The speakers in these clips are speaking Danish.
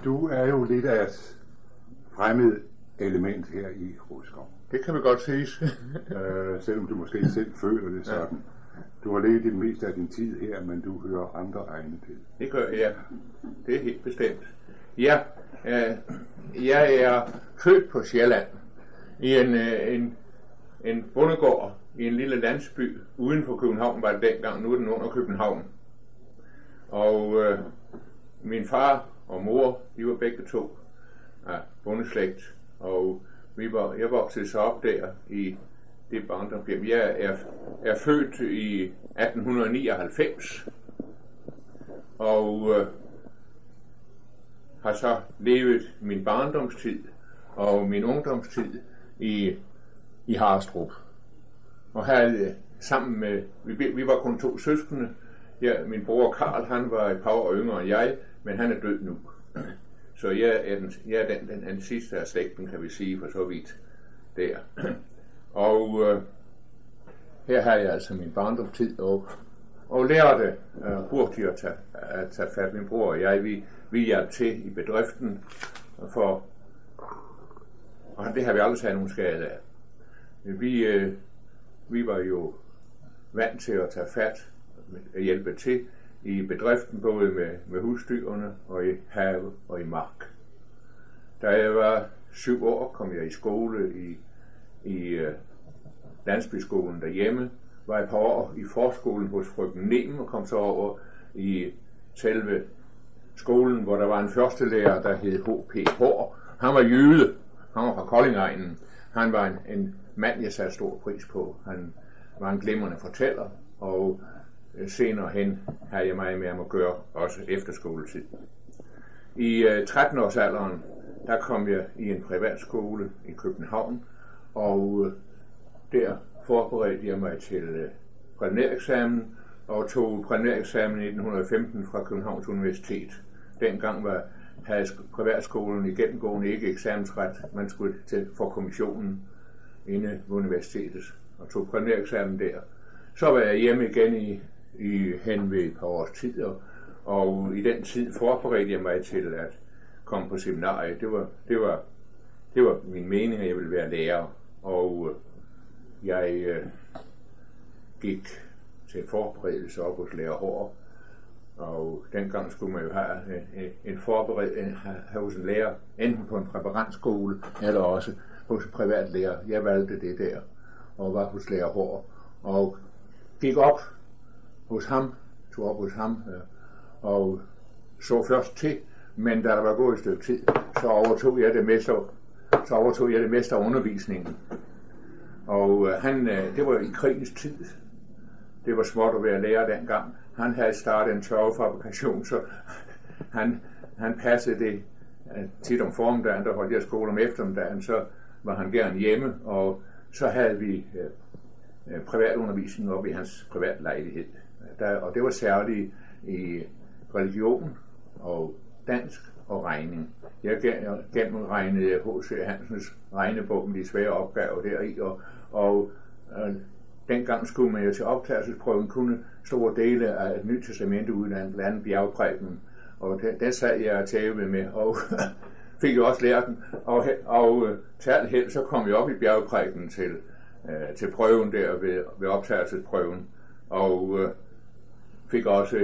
Du er jo lidt af et fremmed element her i Rodskov. Det kan vi godt sige. Selvom du måske selv føler det sådan. Du har levet det meste af din tid her, men du hører andre egne til. Det gør jeg. Det er helt bestemt. Ja, jeg er født på Sjælland i en bondegård i en lille landsby uden for København, var det dengang. Nu er den under København. Og min far og mor, de var begge to af bondeslægt, og jeg voksede så op der i det barndomshjem. Jeg er født i 1899, og har så levet min barndomstid og min ungdomstid i Harrestrup. Og havde sammen med, vi var kun 2 søskende. Min bror Karl, han var et par år yngre end jeg, men han er død nu. Så jeg er den sidste af slægten, kan vi sige, for så vidt der. Og her har jeg altså min barndomstid, og lærte hurtigt at tage fat. Min bror og jeg, vi hjalp til i bedriften, og det har vi aldrig taget nogen skade af. Vi var jo vant til at tage fat og hjælpe til i bedriften, både med husdyrene og i have og i mark. Da jeg var 7 år, kom jeg i skole i landsbyskolen derhjemme, var et par år i forskolen hos frøken Nem, og kom så over i selve skolen, hvor der var en førstelærer, der hed H.P. Hår. Han var jøde, han var fra Koldingegnen. Han var en mand, jeg satte stor pris på. Han var en glimrende fortæller, og senere hen havde jeg meget med ham at gøre, også efter skoletid. I 13-årsalderen, der kom jeg i en privatskole i København, og der forberedte jeg mig til præliminæreksamen, og tog præliminæreksamen i 1915 fra Københavns Universitet. Dengang havde privatskolen i gennemgående ikke eksamensret. Man skulle til for kommissionen inde ved universitetet, og tog præliminæreksamen der. Så var jeg hjemme igen hen ved et par års tid, og i den tid forberedte jeg mig til at komme på seminariet. Det var min mening, at jeg ville være lærer, og jeg gik til forberedelse op hos lærer Hår, og dengang skulle man jo have en forberedelse hos en lærer, enten på en præparantskole eller også hos en privat lærer. Jeg valgte det der, og var hos lærer Hår, og gik op hos ham, og så først til, men da der var gået et stykke tid, så overtog jeg det meste af undervisningen. Og det var i krigens tid. Det var småt at være lærer dengang. Han havde startet en tørvefabrikation, så han passede det tit om formiddagen, der holdt jeg skole om eftermiddagen, så var han gerne hjemme, og så havde vi privatundervisning op i hans privatlejlighed. Og det var særligt i religion og dansk og regning. Jeg gennemregnede H.C. Hansens regnebog med de svære opgaver deri, og dengang skulle man jo til optagelsesprøven kunne store dele af et nyt testamente uddannet, blandt andet bjergprædiken, og der sad jeg og tævede med, og fik jo også lært den, og til alt held, så kom jeg op i bjergprædiken til prøven der ved optagelsesprøven, og fik også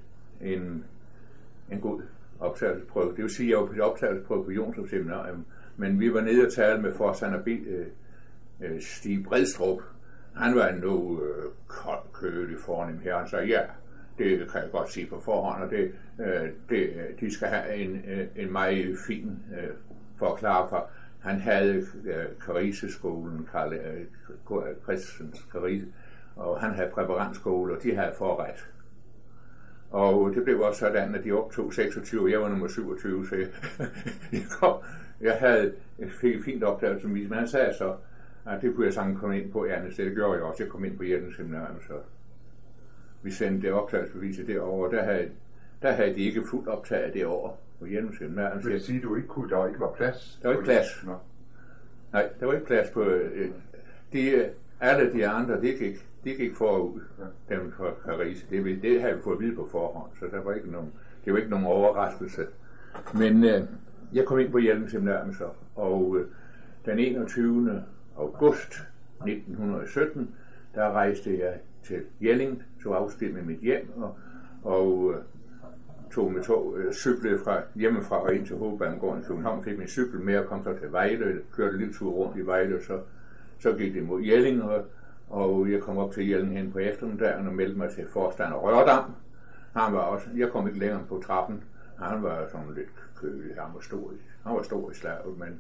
en god optagelsesprøve. Det vil sige, at jeg var på optagelsesprøve på Jonstrup Seminarium, men vi var nede og tale med forstander Stig Bredstrup. Han var en noget koldkølig fornem her. Han sagde, ja, det kan jeg godt sige på forhånd, og de skal have en meget fin forklaring for. Han havde Kariseskolen, Karl Christensens Karise, og han havde præparantskole, og de havde forret. Og det blev også sådan, at de optog 26, og jeg var nummer 27, så jeg havde et fint opdagelsesbevis, men han sagde så, at det kunne jeg sagtens komme ind på Ernest, det gjorde jeg også, jeg kom ind på Jættens Seminarium, så vi sendte det opdagelsesbeviset derover, der havde de ikke fuldt optaget det år på Jættens Seminarium. Det vil sige, at der ikke var plads? Der var ikke plads. Nej, der var ikke plads på, alle de andre, det gik forud, dem fra Paris. Det havde vi fået at vide på forhånd, så det var ikke nogen overraskelse. Men jeg kom ind på Jelling Seminarium så, og den 21. august 1917, der rejste jeg til Jelling, tog afsted med mit hjem, og tog med cyklede fra hjemmefra og ind til Hovedbanegården i København, fik min cykel med og kom så til Vejle, kørte en lille tur rundt i Vejle, og så gik det mod Jelling, og jeg kom op til Jelling hen på eftermiddagen og meldte mig til forstander Rørdam. Han var også, jeg kom ikke længere på trappen, han var sådan lidt kølig, han var stor i slaget, men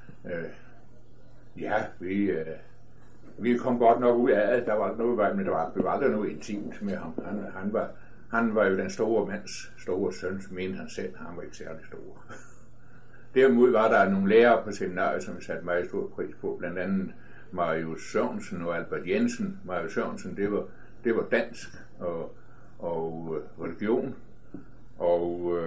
ja, vi kom godt nok ud af det, der var noget, men der var aldrig noget intimt med ham. Han var jo den store mands store søn, mente han selv, han var ikke særlig stor. Derimod var der nogle lærere på seminariet, som satte meget stor pris på, blandt andet Marius Sørensen og Albert Jensen. Marius Sørensen, det var dansk og religion, og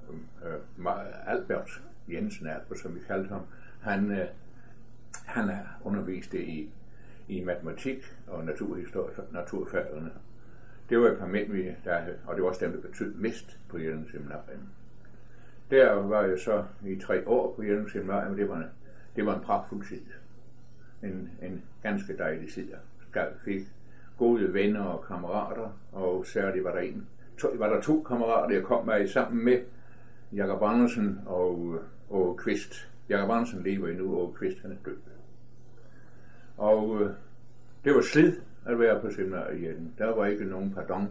Albert Jensen, som vi kaldte ham, han underviste i matematik og naturhistorie, naturfagene. Det var et par mænd, og det var også dem, der betød mest på Jelling Seminarium. Der var jeg så i 3 år på Jelling Seminarium, det var en pragtfuld tid. En ganske dejlig tid. Jeg fik gode venner og kammerater, og særligt var der 2 kammerater, jeg kom med sammen med, Jakob Andersen og Kvist. Jakob Andersen lever endnu, og Kvist han er død. Og det var slid at være på seminariet i Jelling. Der var ikke nogen pardon.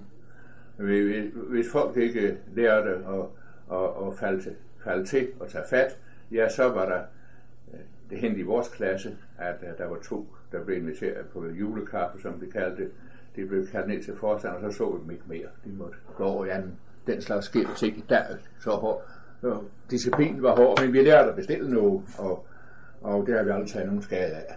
Hvis folk ikke lærte at falde til og tage fat, ja, så var der det hente i vores klasse, at der var 2, der blev inviteret på julekaffe, som vi kaldte det. De blev kaldt ned til forstander, og så vi dem ikke mere. De måtte gå over i anden. Den slags skete ting der så hård. Disciplinen var hård, men vi lærte at bestille noget, og det har vi aldrig taget nogen skade af.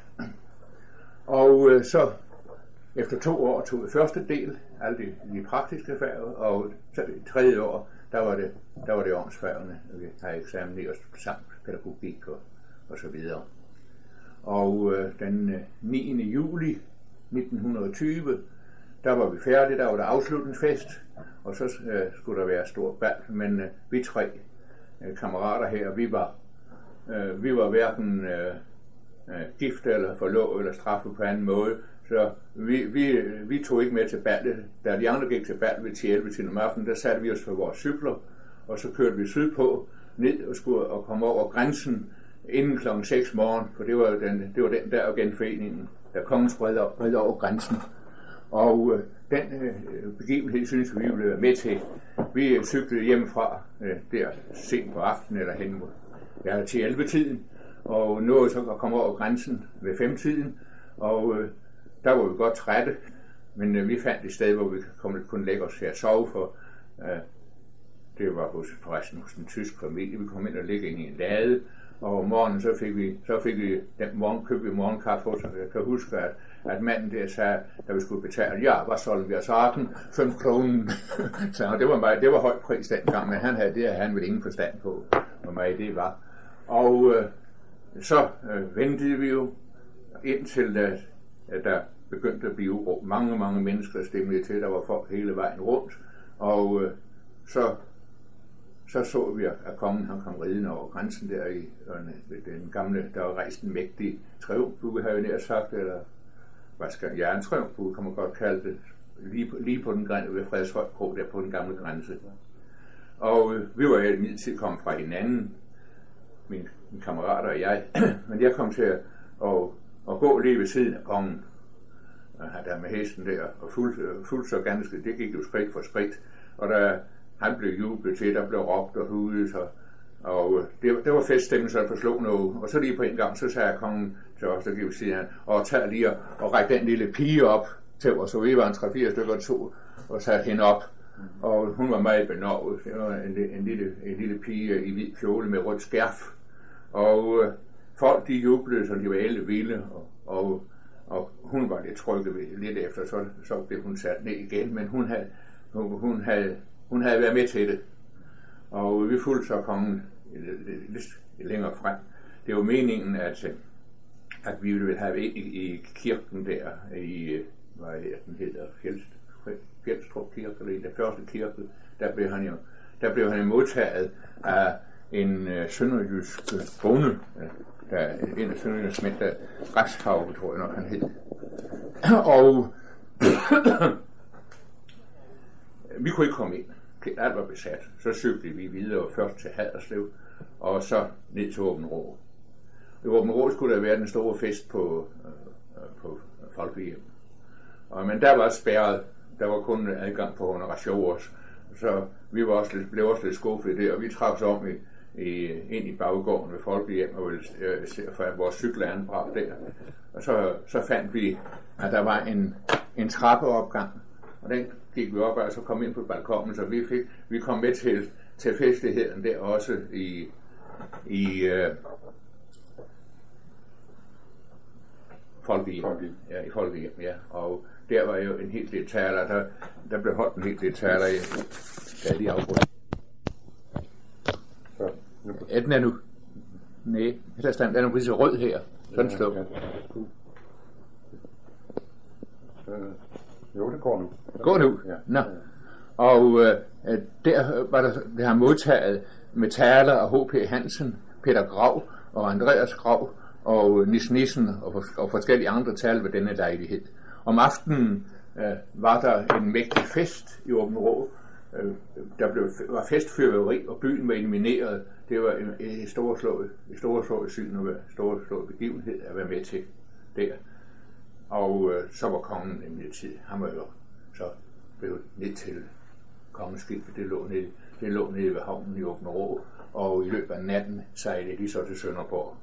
Og så efter 2 år tog vi første del, alle de praktiske fag, og så det 3. år, der var det åndsfagene, vi havde eksamen i, og samt pædagogik og så videre. Og den 9. juli 1920, der var vi færdige, der var der afslutningsfest, og så skulle der være stor bal, men vi 3 kammerater her, vi var hverken gift eller forlovet eller straffet på anden måde, så vi tog ikke med til ballet. Da de andre gik til ballet ved 10-11 om aftenen, der satte vi os på vores cykler, og så kørte vi sydpå, ned og skulle komme over grænsen inden kl. 6 morgen, for det var den der genforeningen, der kongens bred over grænsen. Og den begivenhed synes vi ville være med til. Vi cyklede hjemmefra der sent på aftenen eller hen mod til 11-tiden, og nåede så at komme over grænsen ved 5-tiden, og der var vi godt trætte, men vi fandt et sted, hvor vi kunne lægge os til at sove, for det var forresten hos en tysk familie. Vi kom ind og ligge ind i en lade, og om morgenen så fik vi den morgen, købte vi morgenkaffe, så jeg kan huske, at manden der sagde, da vi skulle betale, ja, hvad solgte vi af sarten? 5 kroner. Så det var højt pris dengang, men han havde det, at han ville ingen forstand på, hvor meget det var. Og så ventede vi jo indtil at der begyndte at blive uro. Mange mennesker stemte til, der var folk hele vejen rundt, og så vi, at kongen han kom ridende over grænsen der i den gamle, der var rejst en mægtig triumfbue, havde jeg nær sagt, eller en triumfbue, kan man godt kalde det, lige på den grænse ved Fredshøj Kro, der på den gamle grænse. Og vi var i min tid kommet fra hinanden, min kammerater og jeg, men jeg kom til at gå lige ved siden af kongen, der med hesten der, og fuldt så ganske, det gik jo skridt for skridt, og da han blev jublet til, der blev råbt og hudet, og det var feststemmen, så der forslog noget, og så lige på en gang, så sagde kongen til os, der gik ved siden af, og tag lige og ræk den lille pige op til os, så vi var en 3-4 stykker og satte hende op, og hun var meget benovet. Det var en lille pige i hvid kjole med rødt skærf, og folk de jublede, så de var alle vilde, og hun var lidt trykket ved lidt efter, så blev hun sat ned igen, men hun havde været med til det, og vi fulgte så kongen lidt længere frem. Det var meningen, at vi ville have i kirken der, hvad den hedder, Fjeldstrup Kirke, eller i den første kirke, der blev han jo modtaget af en sønderjysk bonde, der er en af sønderjysk mænd, der Græshav, tror jeg nok han hed. Og vi kunne ikke komme ind. Alt var besat. Så cyklede vi videre først til Haderslev, og så ned til Aabenraa. I Aabenraa skulle der være den store fest på Folkehjem. Men der var spærret. Der var kun adgang på honorationer. Så vi var blev også lidt skuffet i det, og vi trak os om ind i baggården ved Folkehjem, og for at vores cykel er anbragt der. Og så fandt vi, at der var en trappeopgang, og den gik vi op og så kom ind på balkonen, så vi kom med til festligheden der også i Folkehjem. Ja, i Folkehjem, ja. Og der var jo en hel del taler, der blev holdt en hel del taler i, da de afbrød. Ja, den er nu. Nej, den er nu præcis rød her. Sådan slå. Jo, det går nu. Går nu? Ja. Nå. Og der var der har modtaget med taler af H.P. Hansen, Peter Grav og Andreas Grav og Nis Nissen og forskellige andre taler ved denne lejlighed. Om aftenen var der en mægtig fest i Aabenraa. Var festfyrværkeri, og byen var illumineret. Det var en storslået syn og storslået begivenhed at være med til der. Og så var kongen nemlig tid. Han var jo så blevet ned til kongens skib. Det lå nede ved havnen i Aabenraa, og i løbet af natten sejlede de så til Sønderborg.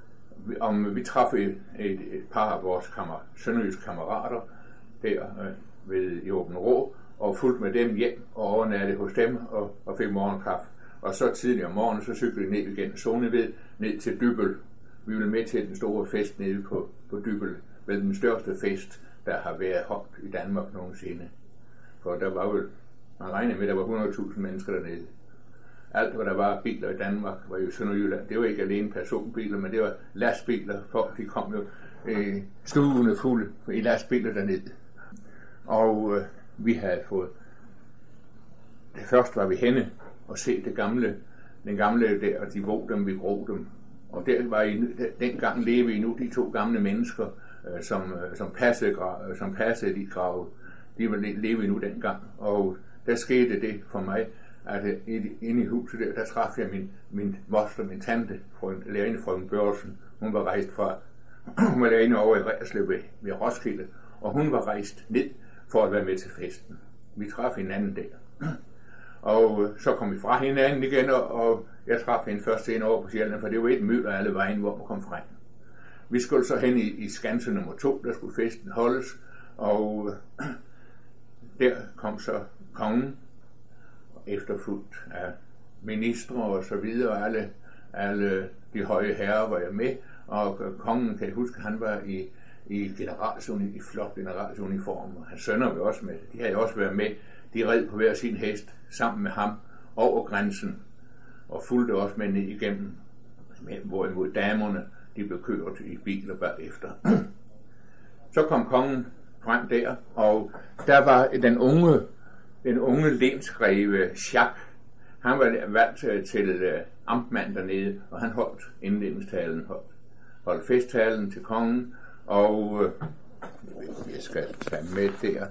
Vi traf et par af vores sønderjyske kammerater der ved i Aabenraa, og fulgte med dem hjem og overnattede hos dem og fik morgenkaffe. Og så tidligere om morgenen, så cyklede vi ned igen Sonneved, ned til Dybbøl. Vi ville med til den store fest nede på Dybbøl, vel den største fest, der har været holdt i Danmark nogensinde. For der var jo, man regnede med, at der var 100.000 mennesker dernede. Alt, hvad der var biler i Danmark, var jo i Sønderjylland. Det var ikke alene personbiler, men det var lastbiler. Folk, de kom jo stuene fulde i lastbiler dernede. Og vi havde fået... Det første var vi henne og se den gamle der, og de våg dem, vi grå dem. Og der var dengang levede nu de to gamle mennesker, som passede de grave. De levede nu dengang. Og der skete det for mig, at inde i huset der traf jeg min moster, min tante, lærerinde frøken Børsen. Hun var rejst fra, hun var lærerinde over i Reerslev ved Roskilde, og hun var rejst ned for at være med til festen. Vi traf hinanden der. Og så kom vi fra hinanden igen, og jeg traf hende først ind over på Sjælland, for det var et mylder alle vejen, hvor man kom frem. Vi skulle så hen i skanse nummer 2, der skulle festen holdes, og der kom så kongen, efterfulgt af ministre og så videre, alle de høje herrer var jeg med, og kongen, kan jeg huske, han var i flot generalsuniform, og hans sønner var også med, de havde også været med, de red på hver sin hest sammen med ham over grænsen, og fulgte også med ned igennem, hvorimod damerne, de blev kørt i biler bagefter. Så kom kongen frem der, og der var den unge lensgreve Schack. Han var valgt til amtmand dernede, og han holdt indledningstalen, holdt festtalen til kongen, og jeg skal tage med der.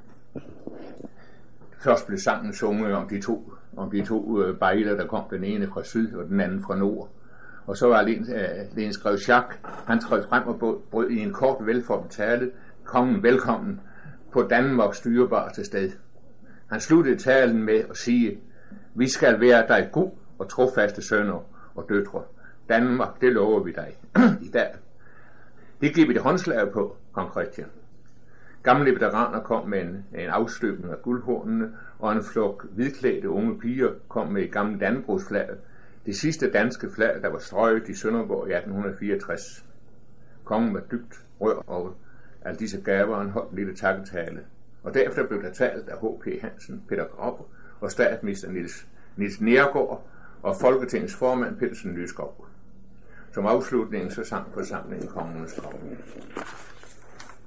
Først blev sangen sunget om de to bejler, der kom, den ene fra syd og den anden fra nord. Og så var lensgreve Schack, han trådte frem og brød i en kort velformet tale, kongen velkommen på Danmarks dyrebare sted. Han sluttede talen med at sige, vi skal være dig god og trofaste sønner og døtre. Danmark, det lover vi dig i dag. Det giver vi det håndslag på, kong Christian. Gamle veteraner kom med en afstøbning af guldhornene, og en flok hvidklædte unge piger kom med et gammelt dannebrogsflag. Det sidste danske flag, der var strøget i Sønderborg i 1864. Kongen var dybt rør over alle disse gaver, en holdt lille takketale. Og derefter blev der talt af H.P. Hansen, Peter Grav og statsminister Niels Neergaard og Folketingets formand Petersen Lyskov. Som afslutning så sang forsamlingen kongens konge.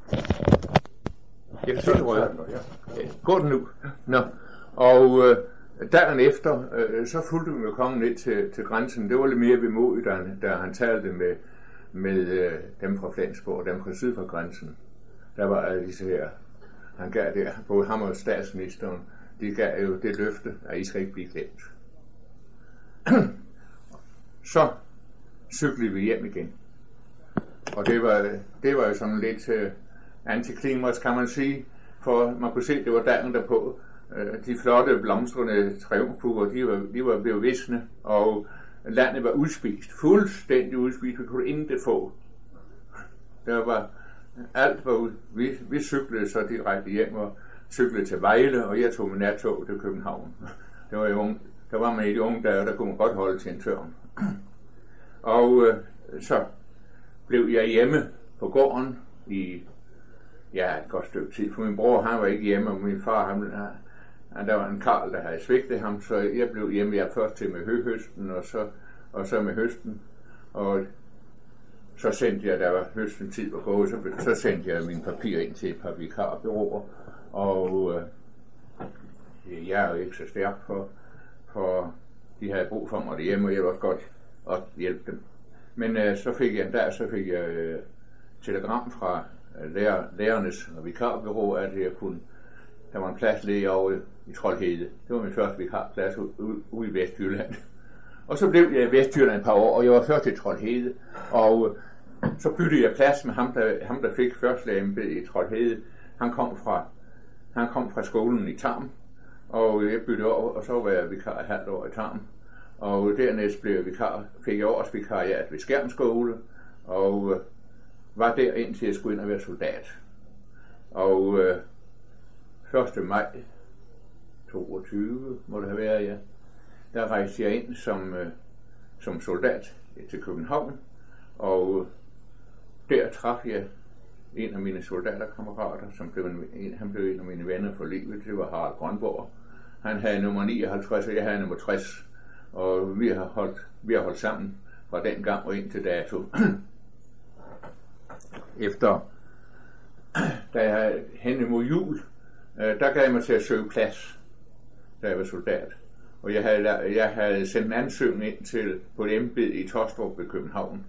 Jeg kan se det røde. Går den nu? Nå. Og dagen efter, så fulgte vi med kongen ned til grænsen. Det var lidt mere vemodigt, da han talte med dem fra Flensborg, dem fra syd for grænsen. Der var alle disse her, han gav der, både ham og statsministeren, de gav jo det løfte, at I skal ikke blive glemt. Så cyklede vi hjem igen. Og det var jo sådan lidt antiklimaks, kan man sige, for man kunne se, det var dagen derpå. De flotte blomstrende triumfbuer, de var blevet visne, og landet var udspist, fuldstændig udspist. Vi kunne intet få. Der var alt var ud. Vi cyklede så direkte hjem og cyklede til Vejle, og jeg tog med nattog til København. Det var jo der var man i de unge dage, der kunne man godt holde til en tørn. Og så blev jeg hjemme på gården i et godt stykke tid. For min bror, han var ikke hjemme, og min far, der var en karl, der havde svigtet ham, så jeg blev hjemme. Jeg først til med høhøsten, og så med høsten. Og så sendte jeg, der var høsten tid på gået, så sendte jeg mine papirer ind til et par vikarbureauer. Og jeg er jo ikke så stærk for de havde brug for mig derhjemme, og jeg var også godt at hjælpe dem. Men så fik jeg telegram fra lærernes og vikarbureau, at der var en plads ledig over i Troldhede. Det var min første vikarplads ude i Vestjylland. Og så blev jeg i Vestjylland et par år, og jeg var først i Troldhede. Og så byttede jeg plads med ham, der fik førstelægeembede i Troldhede. Han kom fra skolen i Tarm, og jeg byttede over, og så var jeg vikar et halvt år i Tarm. Og dernæst fik jeg års vikariat ved Skjern-skole, og var der indtil jeg skulle ind og være soldat. Og 1. maj 22 må det have været, ja. Der rejste jeg ind som soldat til København, og der traf jeg en af mine soldaterkammerater, han blev en af mine venner for livet. Det var Harald Grønborg. Han havde nummer 59, og jeg havde nummer 60. Og vi har holdt sammen fra den gang og ind til dato. Efter, da jeg hen mod jul, der gav jeg mig til at søge plads, da jeg var soldat. Og jeg havde sendt en ansøgning ind på et embede i Taastrup ved København.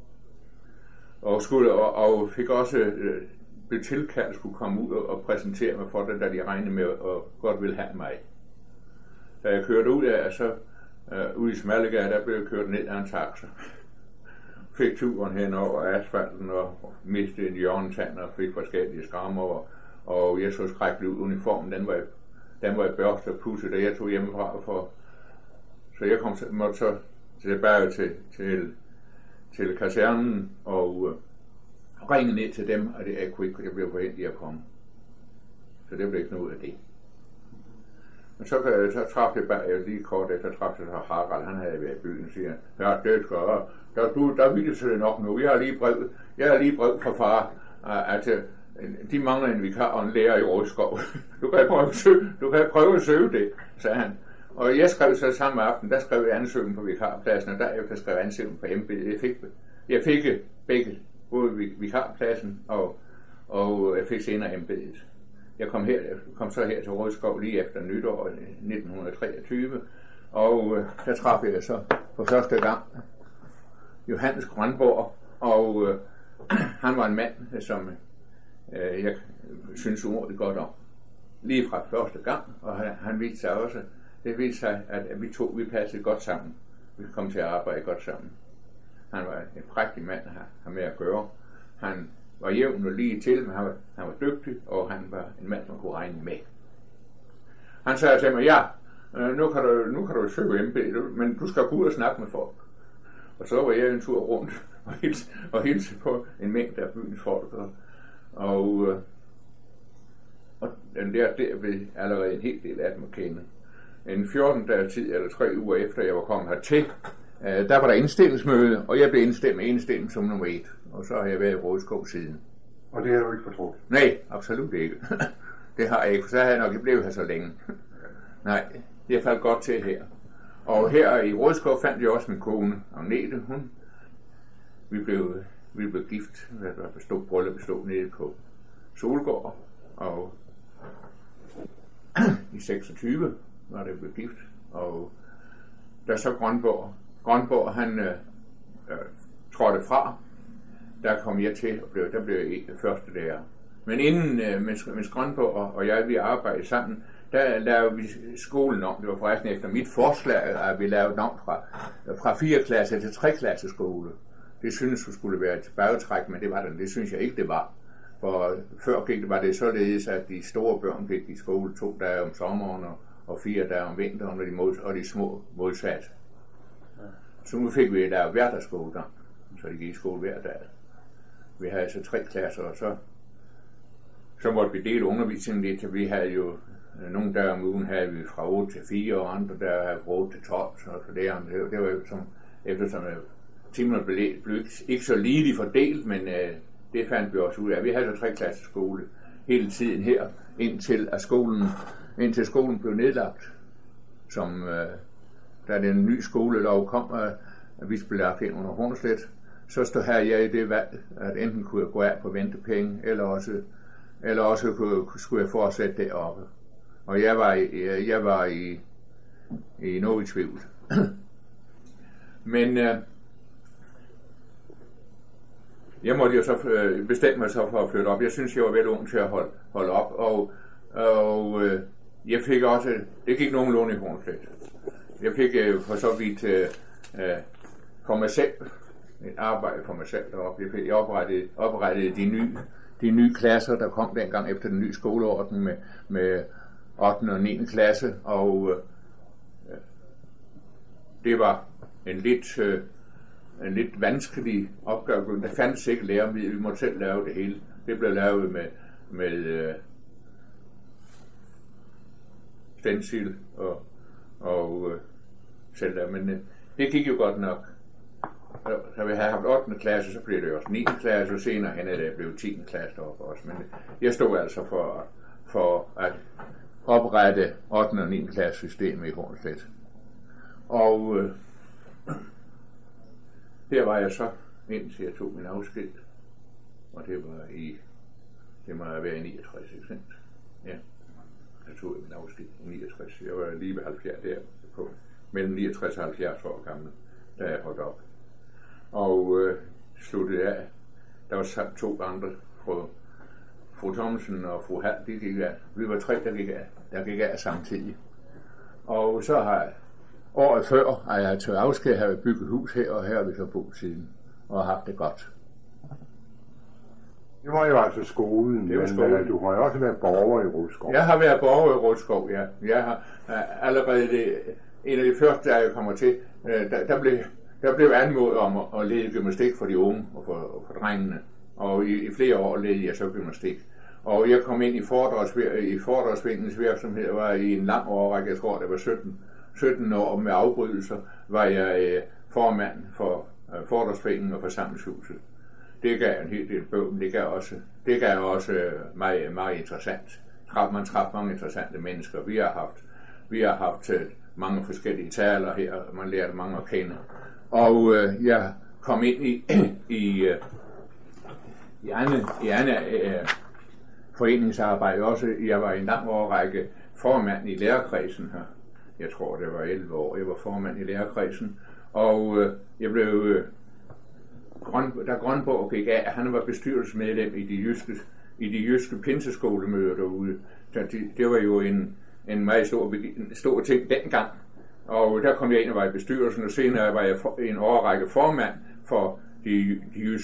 Og fik også blev tilkaldt, skulle komme ud og præsentere mig for det, da de regnede med og godt ville have mig. Da jeg kørte ud af, så ude i Smallegade, der blev jeg kørt ned af en taxa. Fik turen hen over asfalten og mistede en hjørnetand og fik forskellige skrammer. Og jeg så skrækkelig ud. Uniformen, den var i børst og pudset, da jeg tog hjemmefra. Så jeg måtte så tilbage til kasernen og ringe ned til dem, og jeg blev forhændt i at komme. Så det blev ikke noget af det. Men så traf jeg lige kort efter, traf jeg Harald, han havde været i byen, og siger, ja, det skal der viser det nok nu. Jeg har lige brev fra far, at de mangler en vikar og en lærer i Rådskov. Du kan prøve at søge det, sagde han. Og jeg skrev så samme aften, der skrev jeg ansøgning på vikarpladsen, og derefter skrev jeg ansøgning på embedet. Jeg fik begge, både vikarpladsen og jeg fik senere embedet. Jeg kom så her til Rådskov lige efter nytår 1923, og der traf jeg så for første gang Johannes Grønborg, og han var en mand, som jeg synes umådeligt godt om. Lige fra første gang, og han viste sig også, at vi passede godt sammen. Vi kom til at arbejde godt sammen. Han var en prægtig mand at have med at gøre. Han var jævn og lige til, men han var dygtig, og han var en mand, man kunne regne med. Han sagde til mig, ja, nu kan du søge embedet, men du skal gå ud og snakke med folk. Og så var jeg en tur rundt og hilse på en mængde af byens folk. Og der blev allerede en hel del af dem at kende. En 14 dages tid, eller 3 uger efter jeg var kommet hertil, der var der indstillingsmøde, og jeg blev indstillet som nummer 1. Og så har jeg været i Rådskov siden. Og det har du ikke fortrudt? Nej, absolut ikke. Det har jeg ikke, for så havde jeg nok ikke blevet her så længe. Nej, jeg faldt godt til her. Og her i Rådskov fandt jeg også min kone, Agnete. Vi blev gift, bryllup stod nede på Solgård, og i 26, var det blevet gift. Og da så Grønborg han trådte fra, der kom jeg til, og der blev jeg første lærer. Men inden, mens Grønborg og jeg, vi arbejdede sammen, der lavede vi skolen om. Det var forresten efter mit forslag, at vi lavede om fra 4. klasse til 3. klasse skole. Det synes vi skulle være et tilbagetræk, men det synes jeg ikke, det var. For før var det således, at de store børn gik i skole 2 dage om sommeren og 4 dage om vinteren, og de små modsat. Så nu fik vi lavet hverdagsskolegang, så de gik i skole hver dag. Vi havde altså 3 klasser, og så måtte vi dele undervisningen lidt. Vi havde jo nogle dage om ugen havde vi fra 8 til 4, og andre der havde fra 8 til 12. Så det var jo eftersom timerne blev ikke så ligeligt fordelt, men det fandt vi også ud af. Vi havde så 3 klasser skole hele tiden her, indtil skolen blev nedlagt. Da den nye skolelov kom, at vi blev lagt ind under Hornslet, så stod jeg i det valg, at enten kunne jeg gå af på ventepenge, eller også skulle jeg fortsætte deroppe. Og jeg var i noget i tvivl. Men jeg måtte jo så bestemme mig så for at flytte op. Jeg synes, jeg var vel ung til at holde op, og jeg fik også, det gik nogenlunde i Hornslet. Jeg fik for så vidt for mig selv, et arbejde for mig selv deroppe. Jeg oprettede de nye klasser, der kom dengang efter den nye skoleorden med 8. og 9. klasse, og det var en lidt vanskelig opgave. Der fandtes ikke lærermiddel, vi måtte selv lave det hele. Det blev lavet med stencil og selv der, men det gik jo godt nok. Så vi havde haft 8. klasse, så blev det også 9. klasse, og senere hen er det blevet 10. klasse deroppe også. Men jeg stod altså for at oprette 8. og 9. klasse systemet i Hornslet. Og der var jeg så, indtil jeg tog min afsked, og det må have været i 69, ikke sandt? Ja, jeg tog min afsked i 69. Jeg var lige ved 70 der, på mellem 69 og 70 år gammel, da jeg holdt op. Og sluttede af. Der var 2 andre, fru Thomsen og fru Hall, de gik af. Vi var 3, der gik af samtidig. Og så har året før, har jeg til afsked, har vi bygget hus her, og her har vi så boet siden, og haft det godt. Det var jo altså skolen, men du har jo også været borger i Rodskov. Jeg har været borger i Rodskov, ja. Jeg har allerede en af de første, da jeg kommer til, der blev anmodet om at lede gymnastik for de unge og for drengene. Og i flere år ledte jeg så gymnastik. Og jeg kom ind i foredragsvingens virksomhed, var i en lang årrække, jeg tror det var 17 år med afbrydelser, var jeg formand for foredragsvingen og forsamlingshuset. Det gav en hel del bøvl, det gav også meget interessant. Man traf mange interessante mennesker. Vi har haft mange forskellige taler her, man lærte mange at kende. Og jeg kom ind i andet foreningsarbejde også. Jeg var i en lang årrække formand i lærerkredsen her. Jeg tror, det var 11 år. Jeg var formand i lærerkredsen. Og jeg blev, da Grønborg gik af, han var bestyrelsesmedlem i de jyske pinseskolemøder derude. Det var jo en meget stor ting dengang. Og der kom jeg ind og var i bestyrelsen, og senere var jeg en årrække formand for de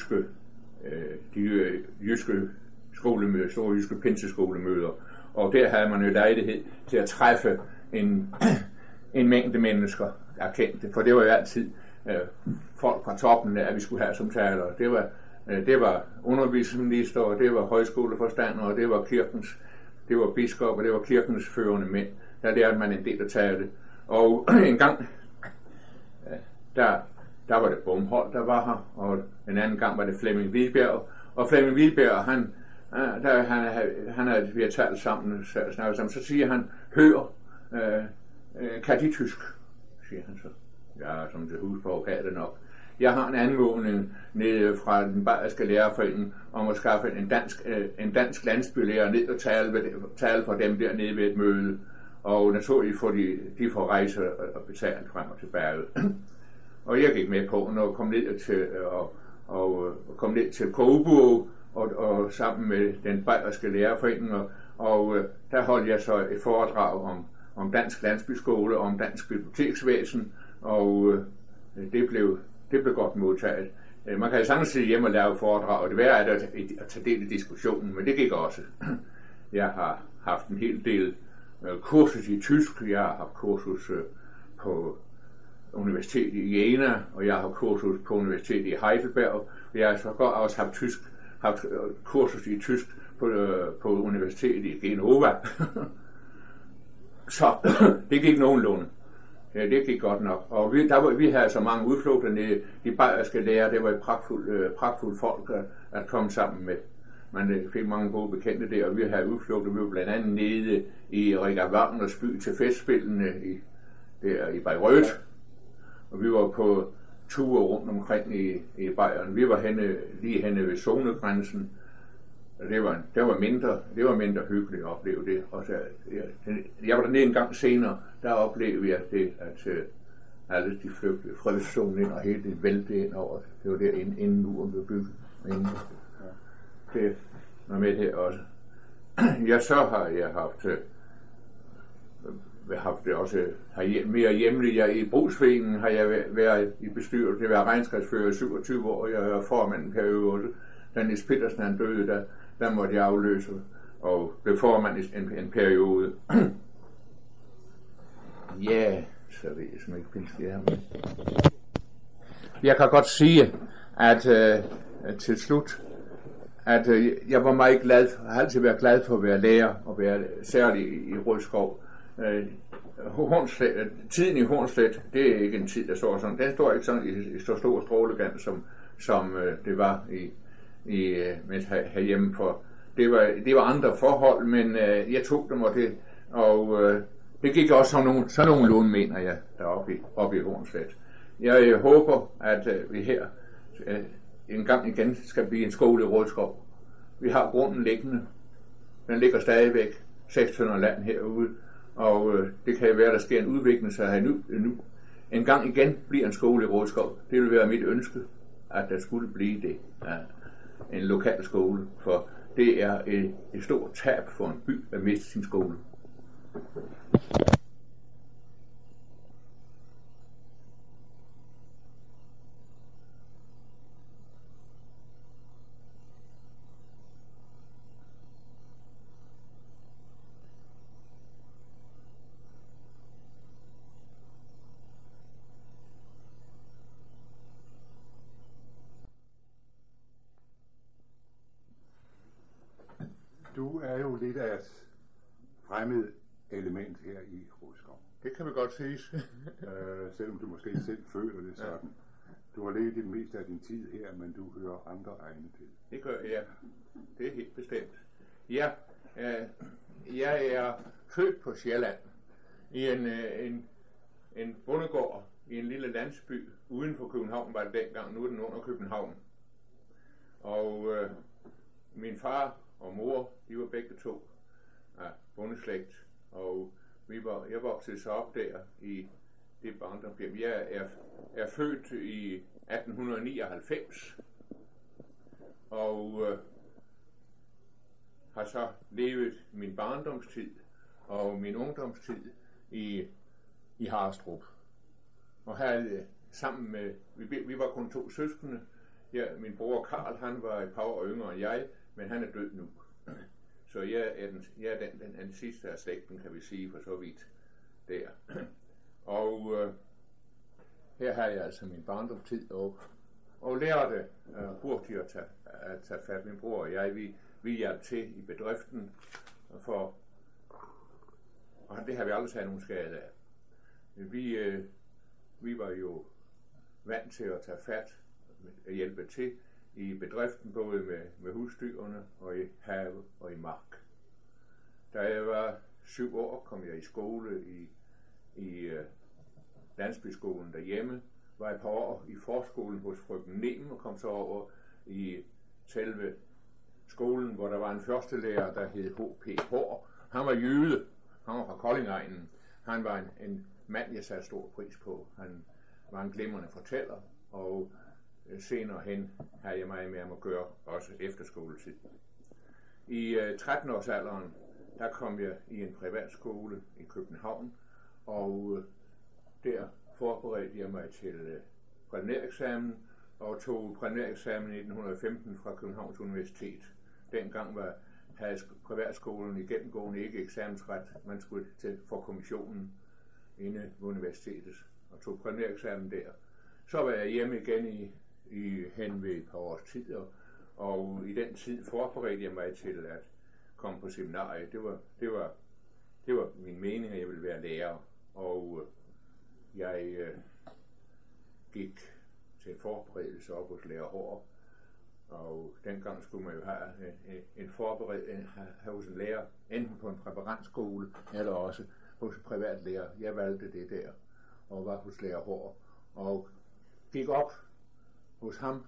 jyske skolemøder, store jyske pinseskolemøder. Og der havde man jo lejlighed til at træffe en mængde mennesker, jeg kendte. For det var jo altid folk fra toppen, at vi skulle have som taler. Det var undervisningsminister, og det var højskoleforstander, og det var biskop, og det var kirkens førende mænd. Der lærte man en del at tale. Og en gang, der var det Bomholt, der var her, og en anden gang var det Flemming Hvidberg. Og Flemming Hvidberg, han havde vi har talt sammen, så siger han, hør, kan de tysk, siger han så. Ja, som til hus på, kan det nok. Jeg har en anmodning nede fra den bayerske lærerforening om at skaffe en dansk landsbylærer ned og tale for dem dernede ved et møde. og naturligt får de får rejse og betale frem og tilbage. Og jeg gik med på, når jeg kom ned til, og kom ned til Kobo, og sammen med den bayerske lærerforening, og der holdt jeg så et foredrag om dansk landsbyskole, om dansk biblioteksvæsen, og det blev godt modtaget. Man kan jo sagtens sidde hjemme og lave foredrag, og det værre er at tage del i diskussionen, men det gik også. Jeg har haft en hel del kursus i tysk, jeg har haft kursus på universitetet i Jena, og jeg har haft kursus på universitetet i Heidelberg, og jeg har så også haft kursus i tysk på universitetet i Genova. Så det gik nogenlunde. Ja, det gik godt nok. Og vi havde så mange udflugter nede. De bayerske lærere, det var et pragtfuldt folk at komme sammen med. Man fik mange gode bekendte der, og vi havde udflugter. Vi var blandt andet nede i Richard Wagners by til festspillene der i Bayreuth. Og vi var på ture rundt omkring i Bayern. Vi var lige henne ved zonegrænsen. Og det var mindre hyggeligt at opleve det. Og så, jeg var dernede en gang senere, der oplevede jeg det, at alle de flygtede fredszonen ind, og hele det vælte ind over. Det var der inden muren blev bygget. Det var med det også. Ja, så har jeg haft det også mere hjemligt. I Brugsforeningen har jeg været i bestyrelse, det var regnskabsfører i 27 år, jeg var formand en periode. Da Niels Petersen han døde, der måtte jeg afløse, og blev formand i en periode. Ja, så ved jeg som ikke findes det her med. Jeg kan godt sige, at til slut, at jeg var meget glad, har altid været glad for at være lærer, og være særlig i Rødskov. Tiden i Hornslet, det er ikke en tid, der står sådan. Den står ikke sådan i så stor strålegang, som det var herhjemme, for det var andre forhold, men jeg tog dem, og det gik også sådan nogenlunde, mener jeg, deroppe i Hornslet. Jeg håber, at vi her en gang igen skal blive en skole i Rødskov. Vi har grunden liggende. Den ligger stadigvæk 600 land herude, og det kan være, der sker en udvikling sig her nu. En gang igen bliver en skole i Rødskov. Det vil være mit ønske, at der skulle blive det. En lokal skole, for det er et stort tab for en by at miste sin skole. Du er jo lidt af et fremmed element her i Rødskov. Det kan vi godt sige. Selvom du måske selv føler det sådan. Du har levet det meste af din tid her, men du hører andre egne til. Det gør jeg. Det er helt bestemt. Ja, jeg er født på Sjælland i en bondegård i en lille landsby uden for København, var det dengang. Nu er den under København. Og min far og mor, de var begge to af bondeslægt, og jeg voksede så op der i det barndomshjem. Jeg er født i 1899, og har så levet min barndomstid og min ungdomstid i Harrestrup. Og her sammen med, vi var kun 2 søskende. Ja, min bror Karl, han var et par år yngre end jeg, men han er død nu. Så jeg er den sidste af slægten, kan vi sige, for så vidt der. Og her har jeg altså min barndomstid, og lærte hurtigt at tage fat. Min bror og jeg, vi hjalp til i bedriften, og det har vi aldrig taget nogen skade af. Vi var jo vant til at tage fat og hjælpe til i bedriften, både med husdyrene og i have og i mark. Da jeg var 7 år, kom jeg i skole i landsbyskolen derhjemme, var et par år i forskolen hos frøken Nem, og kom så over i selve skolen, hvor der var en førstelærer, der hed H.P. Hår. Han var jøde. kommer fra Koldingegnen. Han var en mand, jeg satte stor pris på. Han var en glimrende fortæller, og senere hen havde jeg meget med ham at gøre, også efter skoletid. I 13-årsalderen, der kom jeg i en privatskole i København, og der forberedte jeg mig til præliminæreksamen, og tog præliminæreksamen i 1915 fra Københavns Universitet. Dengang havde privatskolen i gennemgående ikke eksamensret. Man skulle til for kommissionen inde ved universitetet og tog præliminæreksamen der. Så var jeg hjemme igen hen ved et par års tid, og i den tid forberedte jeg mig til at komme på seminariet. Det var min mening, at jeg ville være lærer, og jeg gik til forberedelse op hos Lærer Hård, og dengang skulle man jo have en forberedelse hos en lærer, enten på en præparantskole eller også hos en privat lærer. Jeg valgte det der og var hos Lærer Hård og gik op hos ham,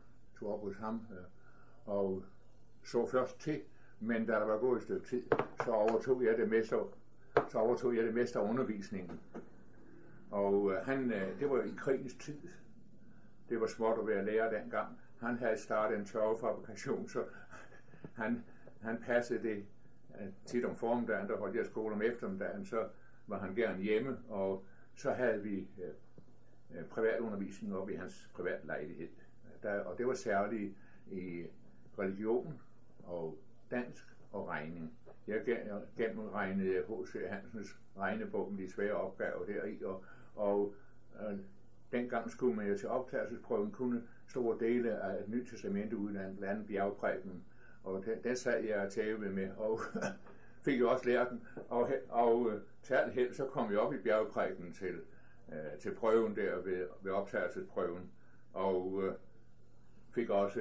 og så først til, men da der var gået et stykke tid, så overtog jeg det meste af undervisningen. Og det var i krigens tid. Det var småt at være lærer dengang. Han havde startet en tørvefabrikation, så han passede det tit om formiddagen, der holdt jeg skole om eftermiddagen, så var han gerne hjemme, og så havde vi privatundervisning oppe i hans privatlejlighed. Og det var særligt i religion og dansk og regning. Jeg gennemregnede H.C. Hansens regnebog med de svære opgaver deri, og dengang skulle man jo til optagelsesprøven kunne store dele af et nyt testamente uden blandt andet bjergprædiken, og den sad jeg og tævede med, og fik jo også lært den, og til alt held, så kom jeg op i bjergprædiken til prøven der ved optagelsesprøven, og fik også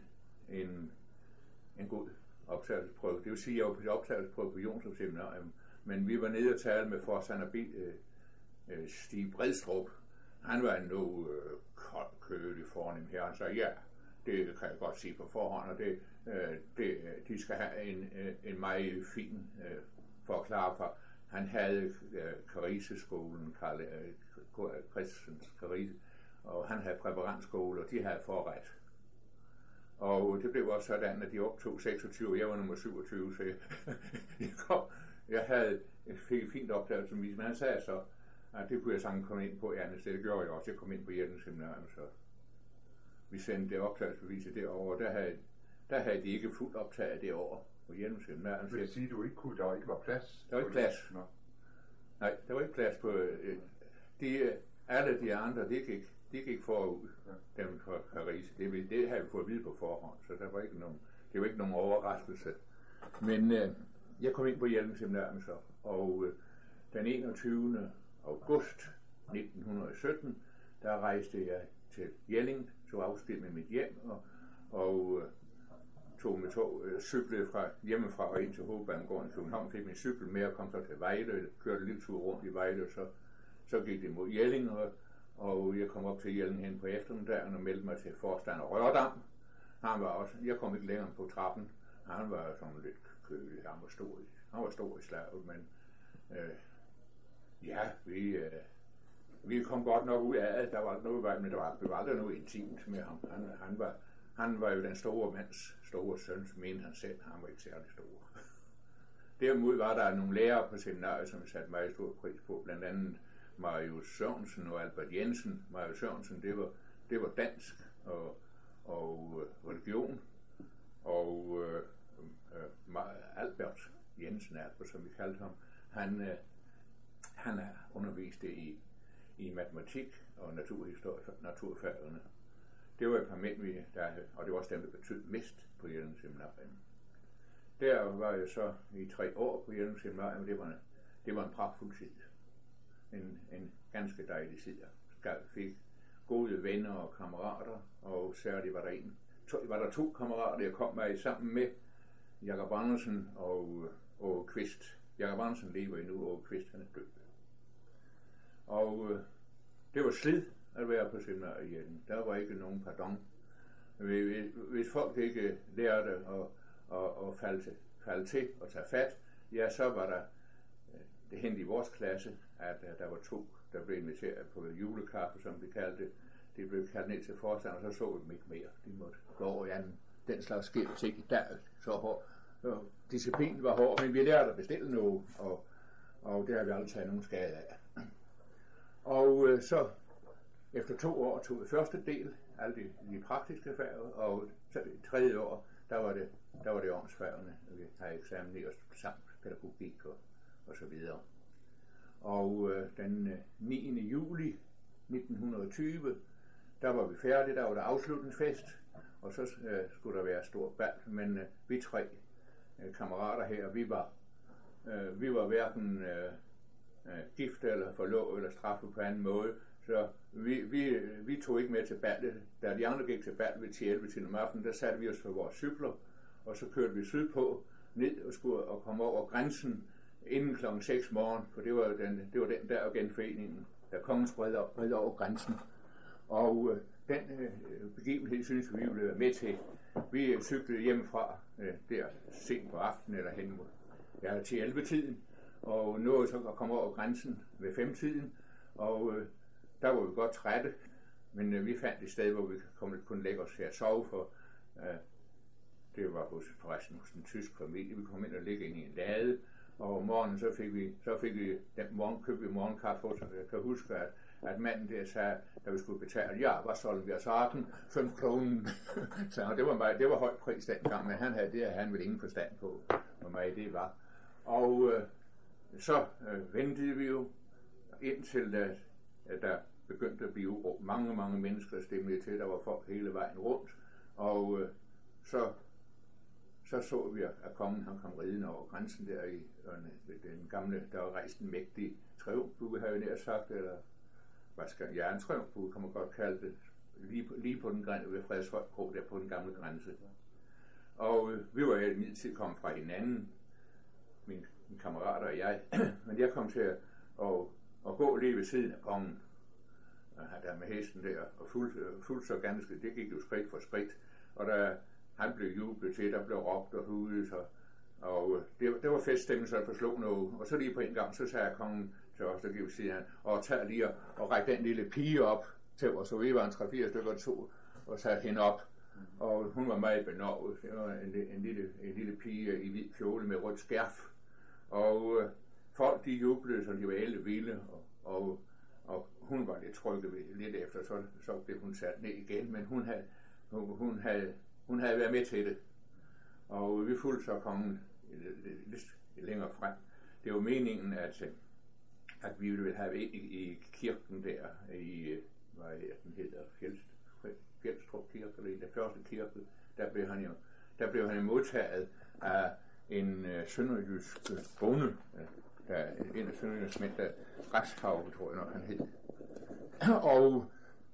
en god optagelsesprøve. Det vil sige, at jeg var på optagelsesprøve på Jonstrup Seminarium, men vi var nede og tale med forstander Stig Bredstrup. Han var en noget koldkølig fornem her. Han sagde, ja, det kan jeg godt sige på forhånd, og de skal have en meget fin forklarer for. Han havde Kariseskolen, Christens Karise, og han havde præparantskole, og de havde forret. Og det blev også sådan, at de optog 26, jeg var nummer 27, så jeg fik et fint opdagelse, men han sagde så, at det kunne jeg sagtens komme ind på andet sted. Det gjorde jeg også. Jeg kom ind på Hjertens Seminarium, så vi sendte det optagelsesbeviset derovre, og der havde de ikke fuldt optaget det år på Hjertens Seminarium. Det vil sige, du ikke kunne, der ikke var plads? Der var ikke plads. Nå. Nej, der var ikke plads på alle de andre, de gik forud, ja. Dem fra Carise. Det havde vi fået at vide på forhånd, så det var ikke nogen overraskelse. Men jeg kom ind på Hjelm Seminarium så, og den 21. august 1917, der rejste jeg til Jelling, tog afsked med mit hjem, og tog med cyklede hjemmefra og ind til Hovedbanegården i København, fik min cykel med og kom så til Vejle, kørte en lille tur rundt i Vejle, så gik det mod Jelling, og jeg kom op til Jelling hen på eftermiddagen og meldte mig til forstander Rørdam. Jeg kom ikke længere på trappen, han var sådan lidt kølig, han var stor i slaget, men ja, vi kom godt nok ud af det, der var noget, men der var aldrig noget intimt med ham. Han var jo den store mands store søn, mente han selv, han var ikke særlig stor. Derimod var der nogle lærere på seminariet, som jeg satte meget stor pris på, blandt andet Marius Sørensen og Albert Jensen. Marius Sørensen, det var dansk og religion, og Albert Jensen, som vi kaldte ham, han underviste i matematik og naturfagene. Det var et par mænd, og det var også dem, der betød mest på Hjelm Seminarium. Der var jeg så i 3 år på Hjelm Seminarium, det var en pragtfuld tid. En ganske dejlig tid. Jeg fik gode venner og kammerater, og særligt var der 2 kammerater, jeg kom med sammen med, Jakob Andersen og Kvist. Jakob Andersen lever endnu, og Kvist han er død. Og det var slid at være på seminariet i Jelling. Der var ikke nogen pardon. Hvis folk ikke lærte at falde til og tage fat, ja, så var der det hentede i vores klasse, at der var 2, der blev inviteret på julekaffe, som vi kaldte det. De blev kaldt ned til forstanden, og så vi dem ikke mere. De måtte gå over i den slags skilt ting. Der så hård. Disciplinen var hård, men vi lærte at bestille noget, og det har vi aldrig taget nogen skade af. Og så efter 2 år tog vi første del, alle de praktiske fag, og så det 3. år, der var det åndsfagene. Vi havde eksamen i os samt pædagogik og så videre. Og den 9. juli 1920, der var vi færdige, der var der afslutningsfest, og så skulle der være stor bal, men vi 3 kammerater her, vi var hverken gift eller forlovet eller straffet på anden måde, så vi tog ikke med til ballet. Da de andre gik til bal ved 11 til om aftenen, der satte vi os for vores cykler, og så kørte vi sydpå ned og skulle komme over grænsen inden kl. 6 morgen, for det var den der genforeningen, der kongen spredte over grænsen. Og den begivenhed synes vi ville være med til. Vi cyklede hjemmefra der sent på aftenen eller hen mod til 11-tiden, og nåede så at komme over grænsen ved 5-tiden, og der var vi godt trætte, men vi fandt et sted, hvor vi kunne lægge os her og sove, for det var forresten hos en tysk familie. Vi kom ind og ligge ind i en lade, og om morgenen så fik vi den morgen købte vi morgenkaffe, så jeg kan huske, at manden der sagde, da vi skulle betale, ja, hvad solgte vi os 5 kroner. Så det var højt pris dengang, men han havde det, han ville ingen forstand på, hvor meget det var. Og så ventede vi jo indtil der begyndte at blive uro. Mange mennesker stemte til, der var folk hele vejen rundt, og så vi, at kongen han kom ridende over grænsen der i den gamle, der var rejst en mægtig triumfbue, har jeg nær sagt, eller hvad skal jeg, en triumfbue, kan man godt kalde det, lige på den grænse ved Fredshøj Kro, der på den gamle grænse. Og vi var i min tid kommet fra hinanden, mine kammerater og jeg, men jeg kom til at gå lige ved siden af kongen, der med hesten der, og fuldt så ganske, det gik jo skridt for skridt, og da han blev jublet til, der blev råbt og hudet, og det var feststemning, så jeg forslog noget, og så lige på en gang, så sagde kongen til os, der gik ved siden af, og tag lige og række den lille pige op til os, så vi var en 3-4 stykker to, og satte hende op, og hun var meget benovet. Det var en lille pige i hvid kjole med rødt skærf, og folk de jublede, så de var alle vilde, og hun var lidt trykket lidt efter, så blev hun sat ned igen, men hun havde været med til det, og vi fulgte så kongen lidt længere frem. Det var meningen, at vi ville have ind i kirken der, i, hvad den hedder, Fjeldstrup Kirke, eller i den første kirke, der blev han modtaget af en sønderjysk bonde, en af sønderjysk mænd, der Græshav, tror jeg nok han hed. Og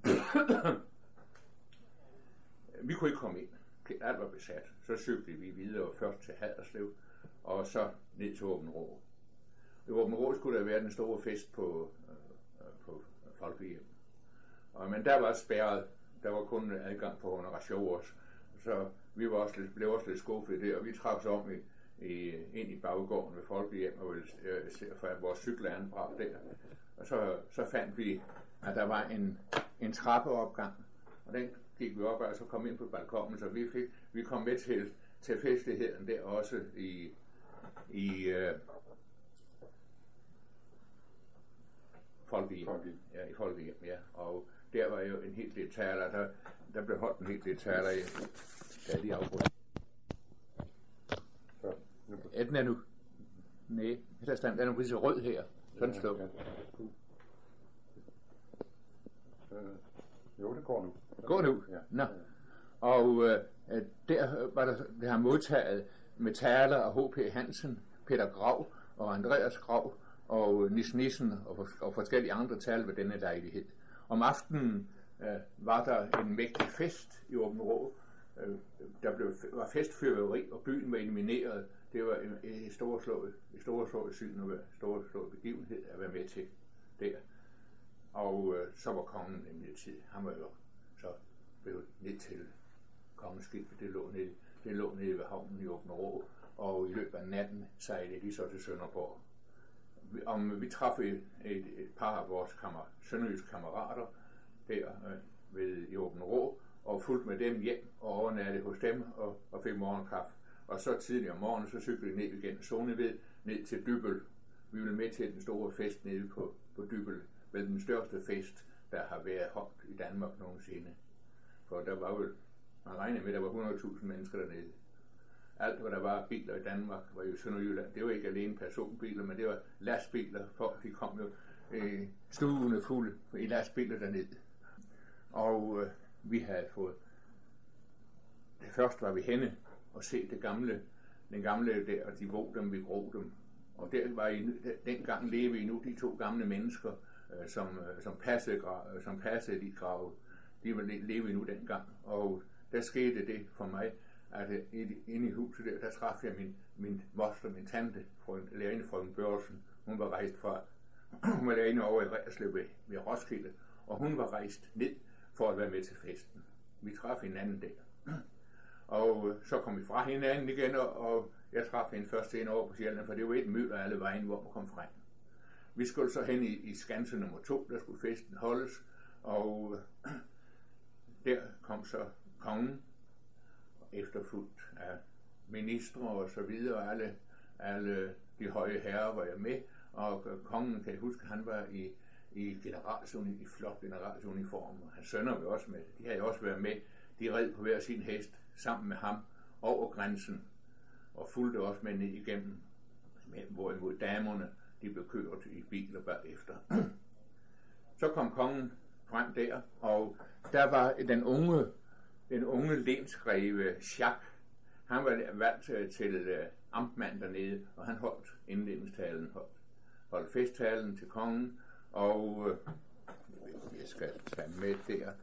vi kunne ikke komme ind. Alt var besat. Så cyklede vi videre først til Haderslev, og så ned til Aabenraa. I Aabenraa skulle der være den store fest på Folkehjem. Men der var spærret. Der var kun adgang på honorationer, så vi blev også lidt skuffet der, og vi trak os om ind i baggården ved Folkehjem, og for vores cykler anbragt der. Og så fandt vi, at der var en trappeopgang, og den gik vi op og så kom ind på balkonen, så vi kom med til festligheden der også i Folkehjem. Ja, i Folkehjem, ja. Og der var jo en hel del taler, der blev holdt en hel del taler i, da de afbrød. Ja, den er nu. Nej, den er nu lige så rød her. Sådan slå. Jo, det går nu. Går nu? Ja. Nå. Og der var der har modtaget med taler af H.P. Hansen, Peter Grav og Andreas Grav og Nis Nissen og forskellige andre taler ved denne lejlighed. Om aftenen var der en mægtig fest i Aabenraa. Der var festfyrværkeri, og byen var illumineret. Det var en storslået syn og storslået begivenhed at være med til der. Og så var kongen nemlig tid. Han var jo så blevet ned til kongeskibet. Det lå nede ved havnen i Aabenraa, og i løbet af natten sejlede de så til Sønderborg. vi traf et par af vores sønderjyske kammerater der ved i Åben Rå, og fulgte med dem hjem og overnattede hos dem og fik morgenkaffe. Og så tidligere om morgenen, så cyklede vi ned igen Sonneved, ned til Dybbøl. Vi ville med til den store fest nede på Dybbøl, vel den største fest, der har været holdt i Danmark nogensinde. For der var jo, man regnede med, at der var 100.000 mennesker dernede. Alt, hvad der var biler i Danmark, var jo Sønderjylland. Det var ikke alene personbiler, men det var lastbiler. Folk, de kom jo stuene fulde i lastbiler dernede. Og vi havde fået... Det første var vi henne og se den gamle der, og de våg dem, vi grå dem. Og der var dengang levede vi nu de to gamle mennesker, som passede de grave. De var levede nu dengang. Og der skete det for mig, at inde i huset der traf jeg min moster, min tante, lærerinde frøken Børsen. Hun var rejst fra, hun var lærerinde over i Reerslev ved Roskilde, og hun var rejst ned for at være med til festen. Vi traf hinanden der. Og så kom vi fra hinanden igen, og jeg traf hende først ind over på Sjælland, for det var et mylder alle vejen, hvor man kom frem. Vi skulle så hen i skanse nummer 2, der skulle festen holdes, og der kom så kongen, efterfulgt af ministre og så videre, alle de høje herrer var jeg med, og kongen, kan jeg huske, han var i flot generalsuniform, og hans sønner var også med, de havde også været med, de red på hver sin hest sammen med ham over grænsen, og fulgte også med ned igennem, hvorimod damerne, de blev kørt i biler bagefter. Så kom kongen frem der, og der var den unge lensgreve Schack. Han var valgt til amtmand dernede, og han holdt indledningstalen, holdt festtalen til kongen, og jeg skal tage med der.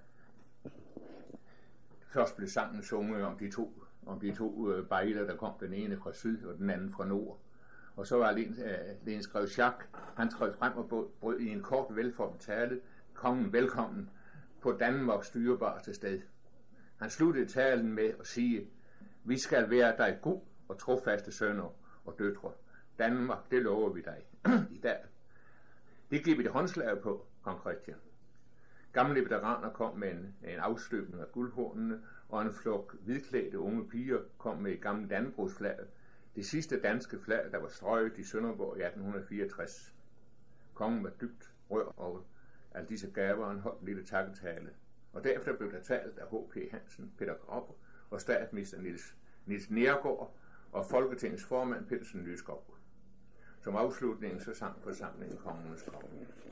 Først blev sangen sunget om de to bejler, der kom, den ene fra syd og den anden fra nord. Og så var lensgreve Schack, han trådte frem og brød i en kort velformet tale kongen velkommen på Danmarks dyrebareste sted. Han sluttede talen med at sige: vi skal være dig god og trofaste sønner og døtre. Danmark, det lover vi dig i dag. Det giver vi det håndslag på, kong Christian. Gamle veteraner kom med en afstøbning af guldhornene, og en flok hvidklædte unge piger kom med et gammelt dannebrogsflag, det sidste danske flag, der var strøget i Sønderborg i 1864. Kongen var dybt rørt over alle disse gaver, og han holdt en lille takketale. Og derefter blev der talt af H.P. Hansen, Peter Graup og statsminister Niels Neergaard og Folketingets formand Pelsen Lyskov. Som afslutning så sang forsamlingen Kongens Grav.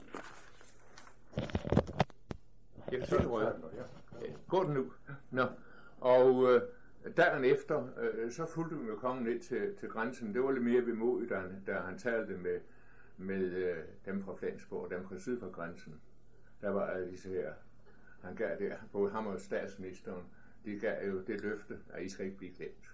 Jeg kan så røde. Gå den nu. Nå. Og dagen efter, så fulgte vi med kongen ned til grænsen. Det var lidt mere vemodigt, da han talte med dem fra Flensborg og dem fra syd for grænsen. Der var alle disse her. Han gav der, både ham og statsministeren, de gav jo det løfte, at I skal ikke blive glemt.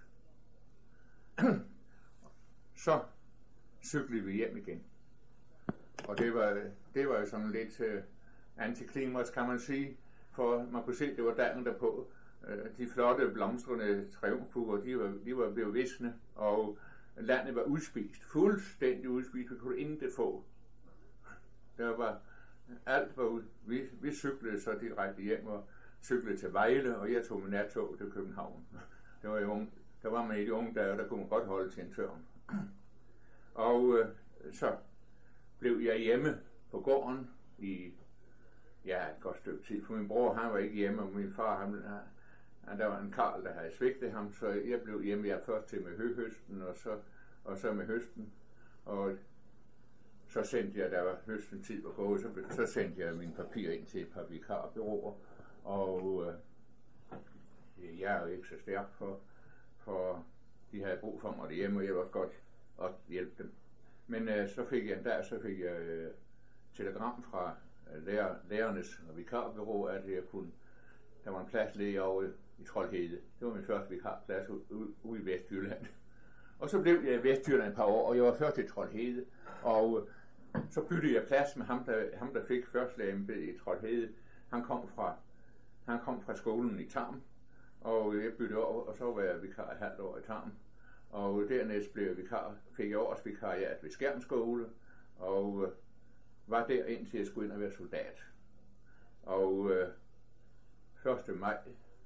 Så cyklede vi hjem igen. Og det var jo sådan lidt antiklimaks, kan man sige, for man kunne se, at det var dagen derpå. De flotte blomstrende triumfbuer, de var blevet visne, og landet var udspist, fuldstændig udspist, vi kunne intet få. Der var alt var ud. Vi cyklede så direkte hjem og cyklede til Vejle, og jeg tog min nattog til København. Der var man i de unge dage, der kunne man godt holde til en tørn. Og så blev jeg hjemme på gården i et godt stykke tid. For min bror, han var ikke hjemme, og min far, der var en karl, der havde svigtet ham, så jeg blev hjemme. Jeg først til med høhøsten, og så med høsten. Og så sendte jeg, der var høsten tid at gå, så sendte jeg mine papirer ind til et par vikarbureauer, og jeg er jo ikke så stærk for de havde brug for mig derhjemme, og jeg var også godt at hjælpe dem. Men så fik jeg telegram fra lærernes og vikarbureau, at der var en plads ledig over i Troldhede. Det var min første vikarplads ude i Vestjylland. Og så blev jeg i Vestjylland et par år, og jeg var først i Troldhede, og så byttede jeg plads med ham der fik førstelægeembedet i Troldhede. Han kom fra skolen i Tarm, og jeg byttede over, og så var jeg vikar et halvt år i Tarm. Og dernæst fik jeg årsvikariat ved Skjern skole, og var der indtil jeg skulle ind og være soldat. Og 1. maj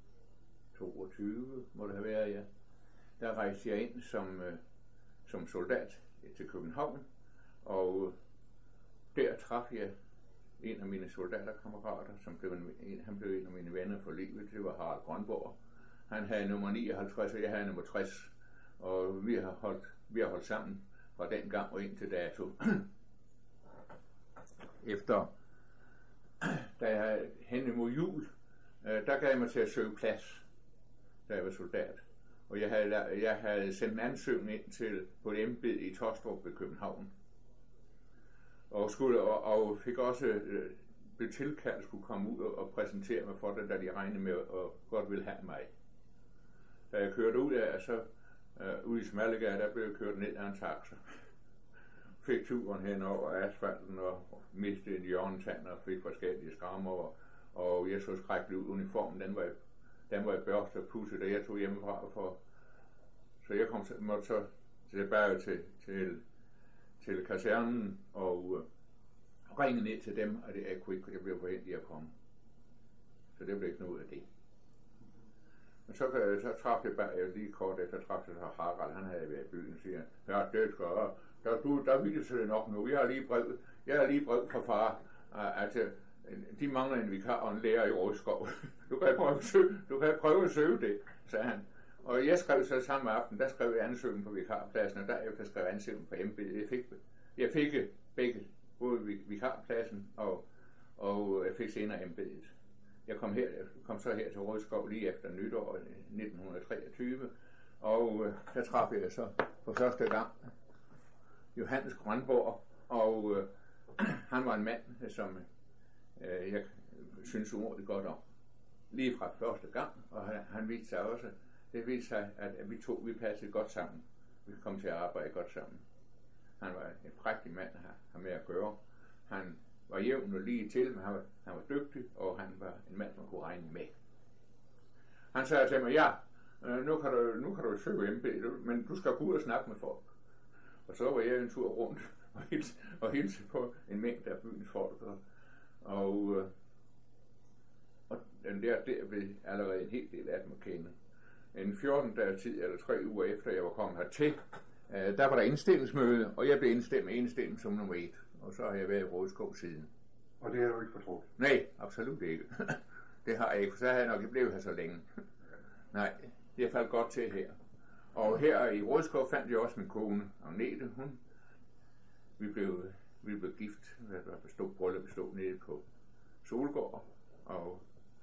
22 må det have været, ja. Der rejste jeg ind som soldat til København, og der traf jeg en af mine soldaterkammerater, han blev en af mine venner for livet. Det var Harald Grønborg. Han havde nummer 59, og jeg havde nummer 60, og vi har holdt sammen fra den gang og ind til dato. Efter, da jeg hen imod jul, der gav jeg mig til at søge plads, da jeg var soldat. Og jeg havde sendt en ansøgning ind på et embede i Taastrup ved København. Og fik også blev tilkaldt, skulle komme ud og præsentere mig for det, da de regnede med og godt ville have mig. Da jeg kørte ud af, så ude i Smallegade, der blev jeg kørt ned af en taxa. Fik turen hen over asfalten og mistede en hjørnetand og fik forskellige skrammer, og jeg så skrækkelig ud. Uniformen, den var jeg børstet og pudset, da jeg tog hjemmefra så jeg måtte så tilbage til kasernen og ringe ned til dem, og jeg kunne ikke, jeg blev forhindret at komme. Så det blev ikke noget af det. Men så traf jeg lige kort efter, traf jeg så Harald, han havde været i byen, og siger, ja, det skal der vil det nok nu. Jeg har lige brev fra far, at de mangler en vikar og en lærer i Rådskov. Du kan prøve at søge det, sagde han. Og jeg skrev så samme aften, der skrev jeg ansøgning på vikarpladsen, og derefter skrev jeg ansøgning på embedet. Jeg fik begge, både vikarpladsen og jeg fik senere embedet. Jeg kom så her til Rådskov lige efter nytår 1923, og der traf jeg så for første gang Johannes Grønborg, og han var en mand, som jeg synes umådeligt godt om. Lige fra første gang, og han viste sig også, at vi passede godt sammen. Vi kom til at arbejde godt sammen. Han var en prægtig mand at have med at gøre. Han var jævn og lige til, men han var dygtig, og han var en mand, man kunne regne med. Han sagde til mig, ja, nu kan du søge embedet, men du skal gå ud og snakke med folk. Og så var jeg en tur rundt og hilse på en mængde af byens folk. Og den der blev allerede en hel del af dem at kende. En 14 dages tid, eller 3 uger efter jeg var kommet hertil, der var der indstillingsmøde, og jeg blev indstillet som nummer 1. Og så har jeg været i Rådskov siden. Og det har du ikke fortrudt? Nej, absolut ikke. Det har jeg ikke, for så havde jeg nok ikke blevet her så længe. Nej, det er faldet godt til her. Og her i Rådskov fandt jeg også min kone, Agnete. Vi blev gift, bryllup bestod nede på Solgård, og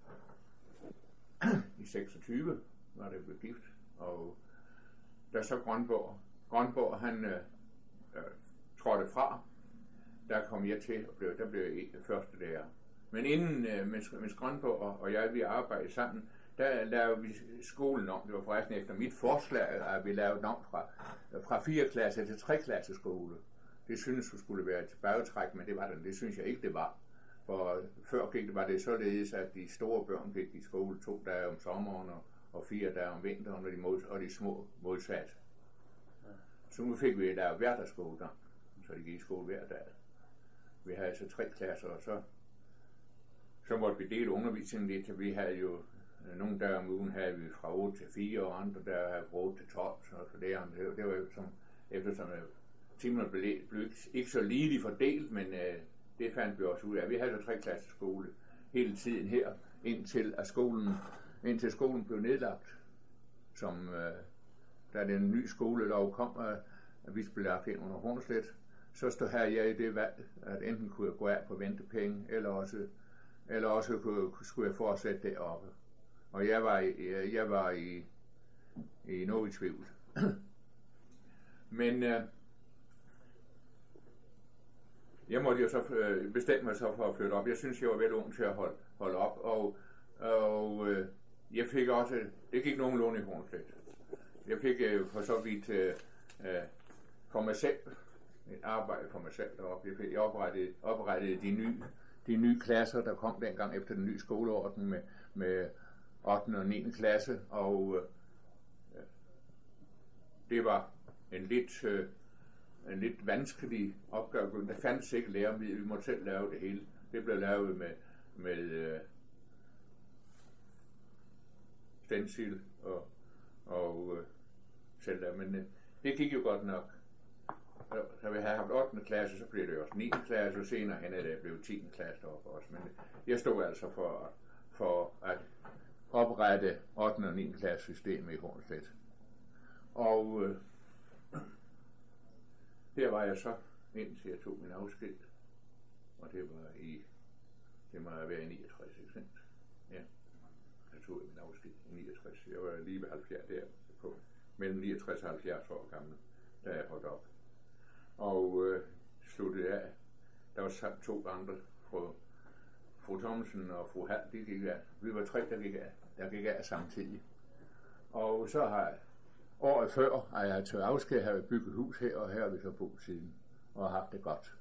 i 26 var det blevet gift, og da så Grønborg han trådte fra, der kom jeg til, og der blev jeg første lærer. Men inden, mens Grønborg og jeg, vi arbejdede sammen, der lavede vi skolen om. Det var forresten efter mit forslag, at vi lavede om fra 4 klasse til 3 klasse skole. Det synes du skulle være et tilbagetræk, men det var det synes jeg ikke, det var. For før var det således, at de store børn gik i skole 2 dage om sommeren og 4 dage om vinteren, og de små modsat. Så nu fik vi lavet hverdagsskole der, så de gik i skole hver dag. Vi havde altså 3 klasser, og så måtte vi dele undervisningen lidt. Vi havde jo nogle dage om ugen havde vi fra 8 til 4, og andre der havde fra 8 til 12, så det var jo som, eftersom timerne blev ikke så ligeligt fordelt, men det fandt vi også ud af. Vi havde så 3 klasser skole hele tiden her, indtil skolen blev nedlagt, som da den nye skolelov kom, at vi blev lagt ind under Hornslet, så havde jeg i det valg, at enten kunne jeg gå af på ventepenge, eller også skulle jeg fortsætte deroppe. Og jeg var i noget i tvivl. Men jeg måtte jo så bestemme mig så for at flytte op. Jeg synes, jeg var vel ung til at holde op, og jeg fik også, det gik nogenlunde i Hornslet. Jeg fik for så vidt for mig selv, et arbejde for mig selv deroppe. Jeg oprettede de nye klasser, der kom dengang efter den nye skoleorden med 8. og 9. klasse, og det var en lidt en lidt vanskelig opgave. Der fandtes ikke læremiddel, vi måtte selv lave det hele. Det blev lavet med stencil og selv der, men det gik jo godt nok. Da vi havde haft 8. klasse, så blev det også 9. klasse, og senere hen er det blevet 10. klasse for os. Men jeg stod altså for at oprette 8. og 9. klasse systemet i Hornstedt. Og der var jeg så, indtil jeg tog min afsked. Og det må være i 69, ikke sandt? Ja, jeg tog min afsked i 69. Jeg var lige ved 70 der på, mellem 69 og 70 år gammel, da jeg holdt op. Og sluttede af. Der var 2 andre, fru Thomsen og fru Hall, de gik af. Vi var 3, der gik af samtidig. Og så har jeg, året før, at jeg tog afsked, har jeg bygget hus her, og her har vi så boet siden, og har haft det godt.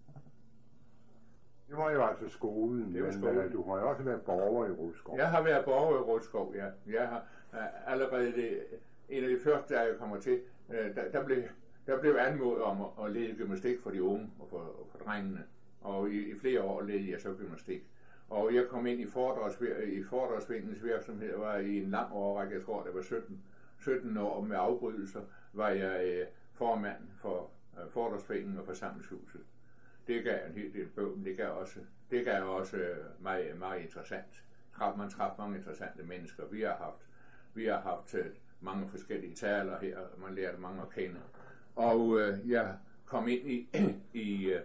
Det var jo altså skolen, men du har jo også været borger i Rodskov. Jeg har været borger i Rodskov, ja. Jeg har allerede en af de første, da jeg kommer til, der blev anmodet om at lede gymnastik for de unge og for drengene. Og i flere år ledte jeg så gymnastik. Og jeg kom ind i foredragsforeningens virksomhed, og var i en lang årrække, jeg tror det var 17 år med afbrydelser, var jeg formand for foredragsforeningen og forsamlingshuset. Det gav en hel del bøvl, men det gav også meget interessant. Man traf mange interessante mennesker. Vi har haft mange forskellige taler her, og man lærte mange at kende. Og jeg kom ind i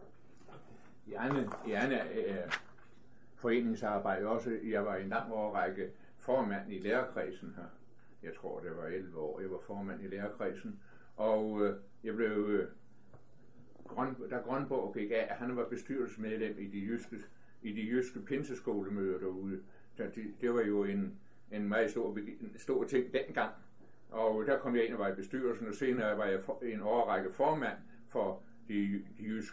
andet foreningsarbejde også. Jeg var i en lang årrække formand i lærerkredsen her. Jeg tror, det var 11 år. Jeg var formand i lærerkredsen. Og jeg blev, da Grønborg gik af, han var bestyrelsesmedlem i de jyske pinseskolemøder derude. Det var jo en meget stor ting dengang. Og der kom jeg ind og var i bestyrelsen, og senere var jeg en årrække formand for de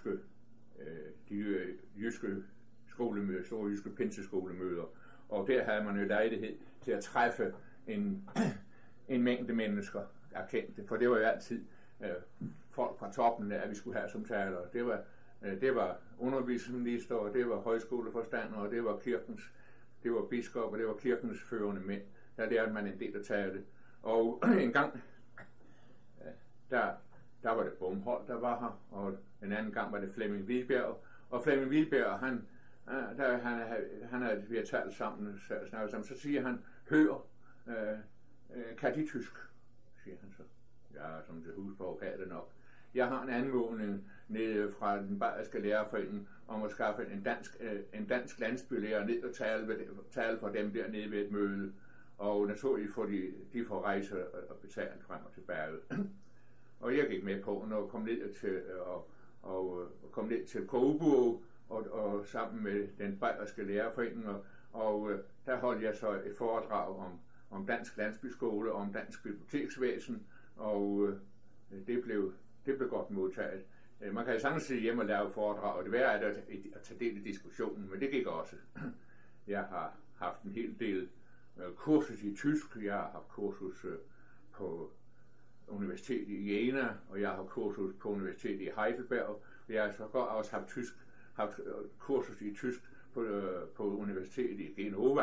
jyske skolemøder, store jyske pinseskolemøder. Og der havde man jo lejlighed til at træffe en mængde mennesker, der kendte. For det var jo altid folk fra toppen, at vi skulle have som talere. Det var undervisningsminister, og det var højskoleforstandere, og det var biskop, og det var kirkens førende mænd. Der lærte man en del at tale. Og en gang, der var det Bomholt, der var her, og en anden gang var det Flemming Hvidberg. Og Flemming Hvidberg, han havde vi har talt sammen, så siger han, hør, kan de tysk, siger han så. Ja, som til Husborg kan det nok. Jeg har en anmodning nede fra den bayerske lærerforening om at skaffe en dansk landsbylærer ned og tale for dem dernede ved et møde. Og naturligvis får de får rejse og betale frem og tilbage. Og jeg gik med på, når jeg kom ned til Kogeburg og sammen med den bayerske lærerforening, og der holdt jeg så et foredrag om dansk landsbyskole og om dansk biblioteksvæsen, og det blev godt modtaget. Man kan jo sagtens sidde hjemme og lave foredrag, og det værre er at tage del i diskussionen, men det gik også. Jeg har haft en hel del kursus i tysk, jeg har haft kursus på universitetet i Jena, og jeg har haft kursus på universitetet i Heidelberg, og jeg har så også haft kursus i tysk på universitetet i Genova.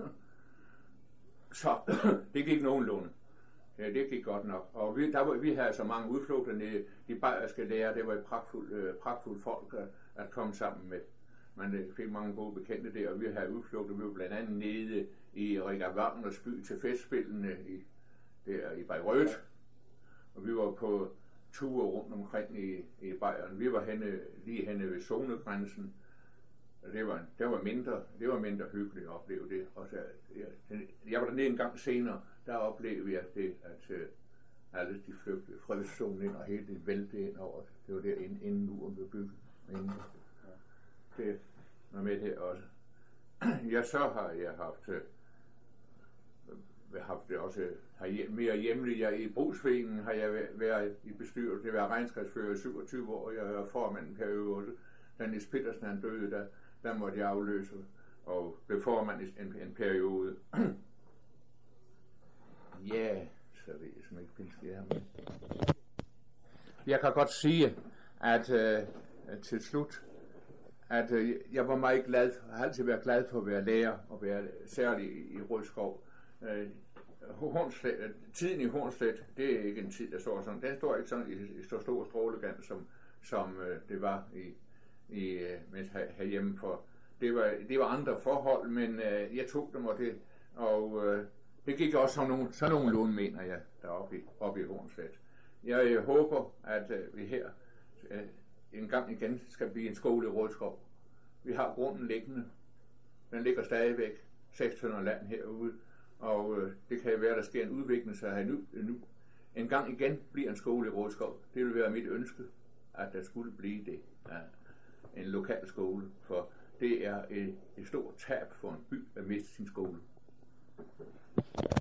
Så det gik nogenlunde. Ja, det gik godt nok. Og vi havde så mange udflugter nede. De bayerske lærere, det var et pragtfuldt folk at komme sammen med. Man fik mange gode bekendte der, og vi havde udflugter. Vi var blandt andet nede i Richard Wagners by til festspillene der i Bayreuth. Og vi var på ture rundt omkring i Bayern. Vi var lige henne ved zonegrænsen. Det var mindre hyggeligt at opleve det. Og så, jeg var dernede en gang senere, der oplevede jeg det, at alle de flygtede fredszonen ind, og hele det vælte ind over. Det var der inden muren blev bygget. Det var med det også. Ja, så har jeg haft det også mere hjemligt. I Brugsforeningen har jeg været i bestyrelse. Jeg har været regnskabsfører i 27 år. Jeg var formand en periode også. Da Niels Petersen han døde, der måtte jeg afløse og blev formand i en periode. Ja, så ved jeg som ikke finde det her med. jeg kan godt sige, at til slut, at jeg var meget glad, har altid været glad for at være lærer, og være særlig i Rødskov. Tiden i Hornslet, det er ikke en tid, der står sådan. Den står ikke sådan i så stor strålegang, som det var herhjemme, for det var andre forhold, men jeg tog dem, og det gik også sådan nogenlunde, mener jeg, deroppe i Hornslet. Jeg håber, at vi her en gang igen skal blive en skole i Rødskov. Vi har grunden liggende. Den ligger stadigvæk 6 tønder land herude, og det kan være, der sker en udvikling, så her nu en gang igen bliver en skole i Rødskov. Det vil være mit ønske, at der skulle blive det. En lokal skole, for det er et stort tab for en by at miste sin skole.